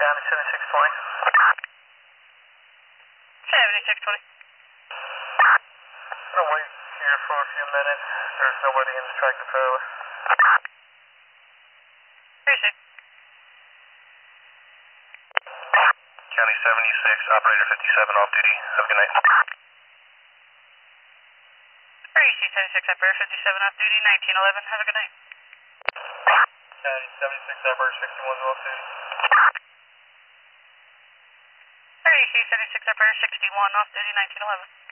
County 7620. 7620. I'll wait here for a few minutes. There's nobody in the tractor trailer. Appreciate it. County 76, operator 57 off duty. Have a good night. REC 76, operator 57 off duty, 1911. Have a good night. County 76, operator 61 off duty. REC 76, operator 61 off duty, 1911.